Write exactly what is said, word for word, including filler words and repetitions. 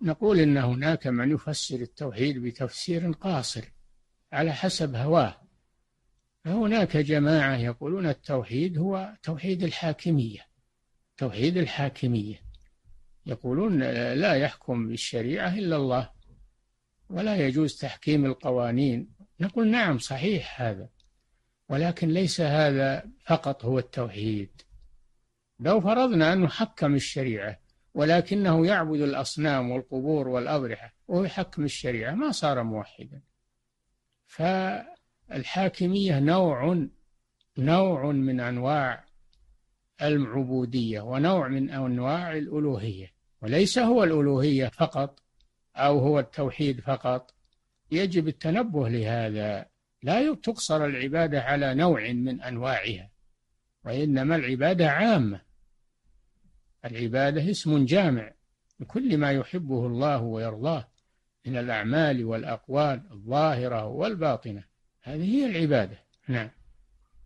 نقول إن هناك من يفسر التوحيد بتفسير قاصر على حسب هواه. فهناك جماعة يقولون التوحيد هو توحيد الحاكمية، توحيد الحاكمية، يقولون لا يحكم بالشريعة إلا الله ولا يجوز تحكيم القوانين. نقول نعم صحيح هذا، ولكن ليس هذا فقط هو التوحيد. لو فرضنا أنه حكم الشريعة ولكنه يعبد الأصنام والقبور والأضرحة وهو يحكم الشريعة ما صار موحدا. فالحاكمية نوع نوع من أنواع العبودية ونوع من أنواع الألوهية، وليس هو الألوهية فقط أو هو التوحيد فقط. يجب التنبه لهذا، لا تقصر العبادة على نوع من أنواعها، وإنما العبادة عامة. العبادة اسم جامع لكل ما يحبه الله ويرضاه من الأعمال والأقوال الظاهرة والباطنة، هذه هي العبادة. نعم.